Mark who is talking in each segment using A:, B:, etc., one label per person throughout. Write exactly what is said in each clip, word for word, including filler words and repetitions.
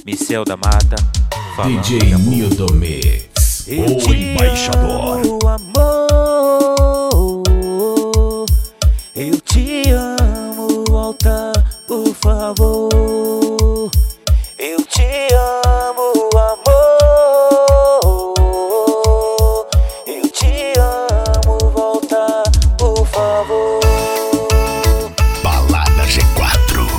A: Michel da Mata,
B: D J Nildo Mix, o embaixador.
C: Amo, amor, eu te amo, volta por favor. Eu te amo, amor, eu te amo, volta por favor.
B: Balada G quatro.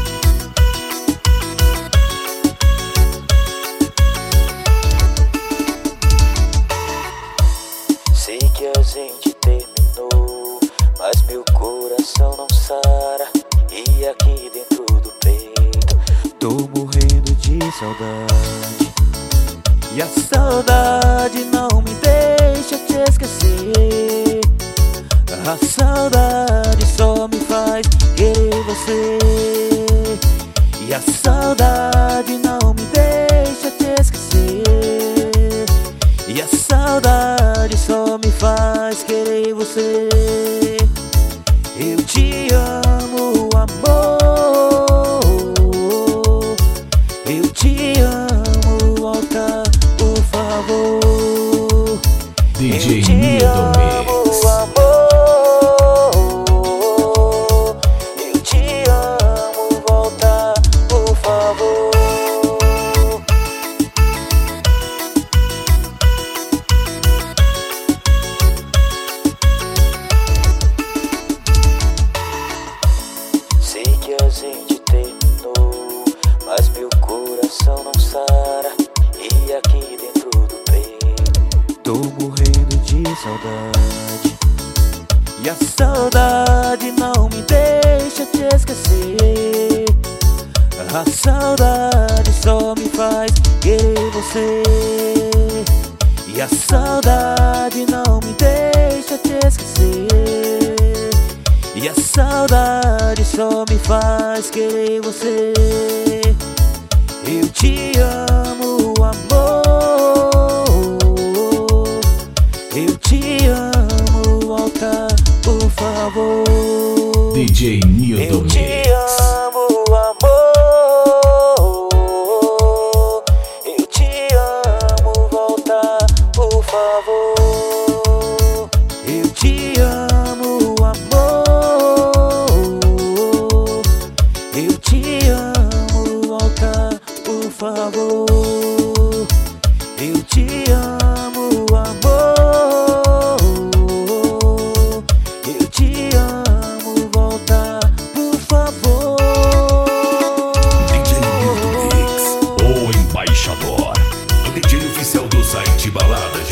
C: Sei que a gente terminou, mas meu coração não sara. E aqui dentro do peito tô morrendo de saudade. E a saudade não me deixa te esquecer. A saudade só me faz querer você. E a saudade não me deixa te esquecer. E a saudade só me faz querer você. Eu te amo, amor, eu te amo, volta por favor.
B: D J
C: Eu te
B: Nildo
C: amo,
B: Mix.
C: amor, eu te amo, volta por favor. Sei que a gente terminou, mas meu coração não sara. E aqui dentro do peito tô morrendo de saudade. E a saudade não me deixa te esquecer. A saudade só me faz querer você. E a saudade não me deixa te esquecer. E a saudade só me faz querer você. Eu te amo, amor, eu te amo, volta por favor.
B: D J Nildo
C: Eu te
B: Mix.
C: amo, amor, eu te amo, volta por favor. Eu te amo, amor, eu te amo, volta por favor. Eu te amo, amor, eu te amo, volta por favor.
B: D J Nildo Mix, o embaixador. O D J oficial do site Balada